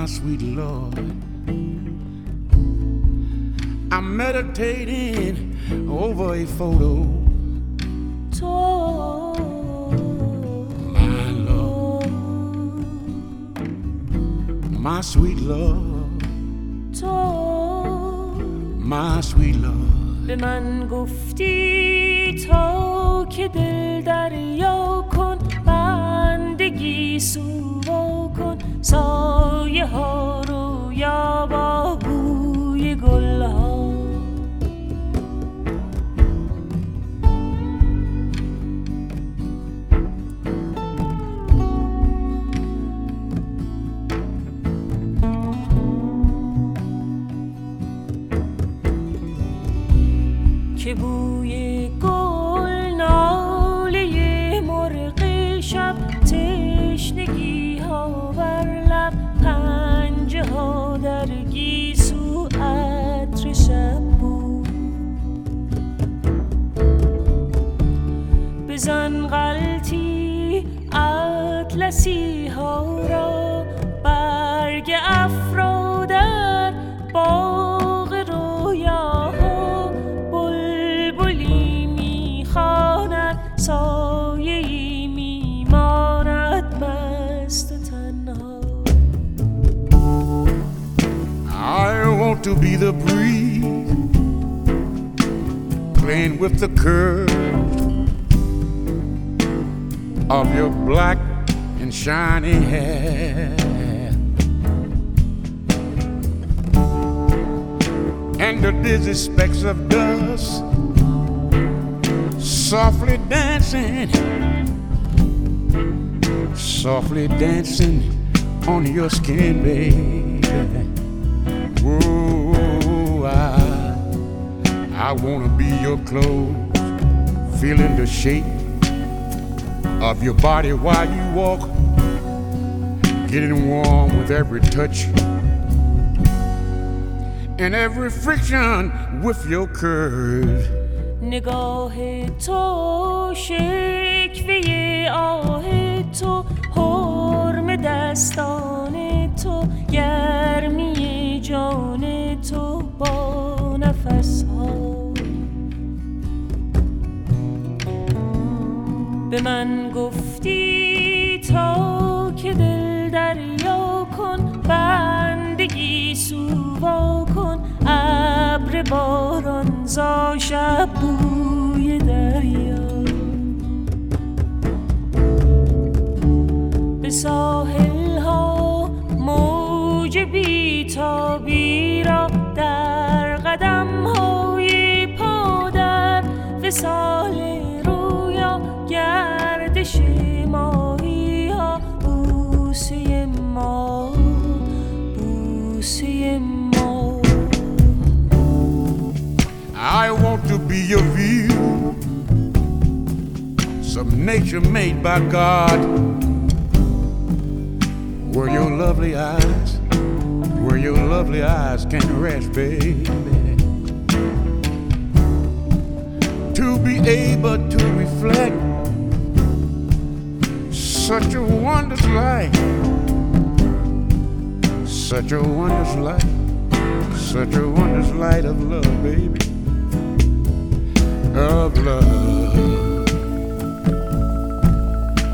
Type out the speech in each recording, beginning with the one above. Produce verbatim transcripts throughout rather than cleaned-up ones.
sweet Lord. I'm meditating over a photo. My Lord, my sweet Lord, my sweet Lord. به من گفتی تا که دل دریا کن، بندگی سوا کن، سایه ها رو یا با بوی گل ها. که بوی گل، ناله مرغ شب، تشنگی ها بر لب، پنجه ها در گیسو، عطر شب بود. بزن غلطی اطلسی ها را، برگ افرا در باغ رویاها، بلبلی میخواند، سایه‌ای میماند مست و تنها. I want to be the breeze playing with the curves of your black and shiny hair, and the dizzy specks of dust softly dancing, softly dancing on your skin, baby. Whoa, I, I wanna be your clothes, feeling the shape of your body while you walk, getting warm with every touch and every friction with your curves. نگاه تو، شکوه آه تو، حرم دستان تو، گرمی جان تو با نفس ها. به من گفتی تا که دل دریا کن، بندگی سوا کن، ابر باران زا شب بوی دریا. به ساحل ها موج بی‌تابی را، در قدم های پا در وصال رویا، گردش ماهی ها، بوسه ما، بوسه ما. I want to be your view, some nature made by God, where your lovely eyes, where your lovely eyes can rest, baby. To be able to reflect such a wondrous light, such a wondrous light, such a wondrous light of love, baby, of love.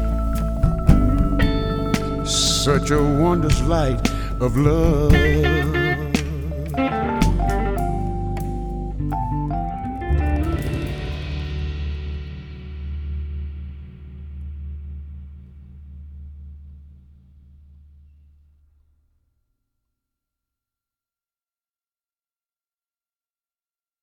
Such a wondrous light of love.